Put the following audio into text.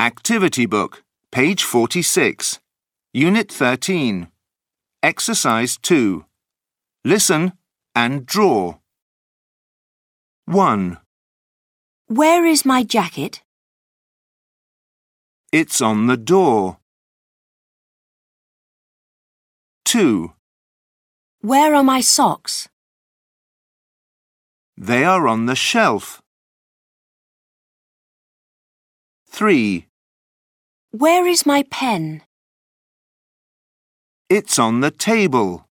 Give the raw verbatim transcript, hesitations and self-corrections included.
Activity Book, page forty-six, Unit thirteen, Exercise two. Listen and draw. one. Where is my jacket? It's on the door. two. Where are my socks? They are on the shelf. three. Where is my pen? It's on the table.